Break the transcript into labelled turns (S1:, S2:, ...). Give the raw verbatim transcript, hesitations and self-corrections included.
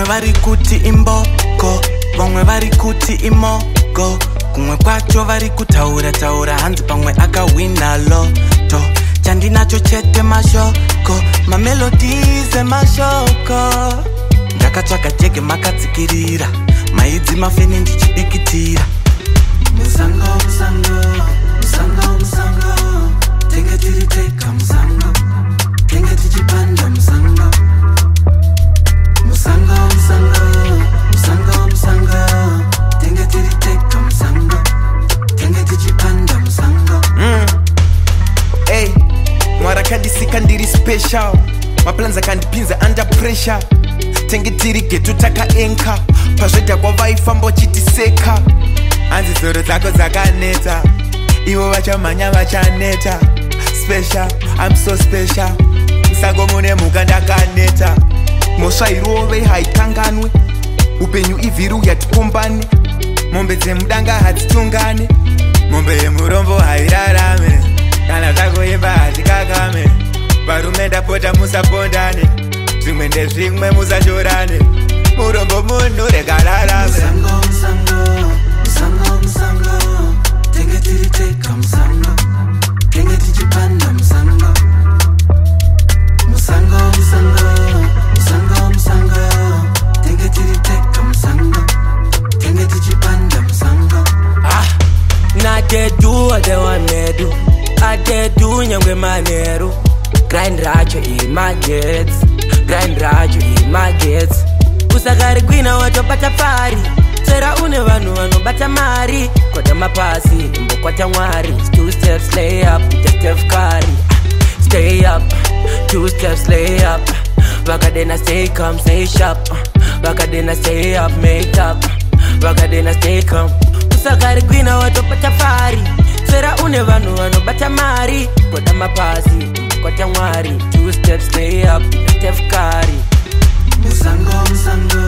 S1: vari kuti imboko, vamwe vari kuti imogo. Kumwe kwacho vari kutaura taura hanzi pamwe akawina loto. Chandinacho chete mashoko, mamelodies emashoko. Ndakatsvaga jege makatsikirira, maidzi mafeni ndichidikitira. Musango, musango, musango, musango, tenge tiri teka musango, tenge tichipanda musango. Musango, musango, musango, musango, tenge tiri teka musango, tenge tichipanda musango.
S2: Mm. Hey, mwara kandisika ndiri special, maplans akandipinza under pressure. Tenge tiri getu takaenka, pazvoita kwavaifamba uchitiseka. Hanzi zoro dzako dzakaneta, ivo vachamhanya vachaneta. Special, I'm so special, musango mune mhuka ndakaneta. Mhosva irove haikanganwe, upenyu ivhiru yatikombane. Mombe dzemudanga hadzitungane, mombe yemurombo hairarame. Kana zvakoimba hazvikakame, varume ndapota musapondane. Zvimwe ndezvimwe musashorane, murombo munhu rega rarame.
S1: Musango, musango, musango, musango, tenge tiri teka musango, tenge tichipanda musango. Musango, musango, musango, musango, tenge tiri teka musango, tenge tichipanda musango.
S3: Ah, na they do what they want me do, I they do nyangwe manero. Grind racho in my gates, grind racho in my gates. Usagari gwina watopata pari, sera une vanu vanobata mari. Kwata mapasi, mbokwata mwari. Two steps lay up, just Steph Curry. Stay up, two steps lay up. Vakadena stay calm, stay sharp. Vakadena stay up, make up. Vakadena stay calm. Usagari gwina watopata pari, sera une vanu vanobata mari. Kwata mapasi, mbokwata mwari. Two steps lay up, just Steph Curry.
S1: Musango, musango,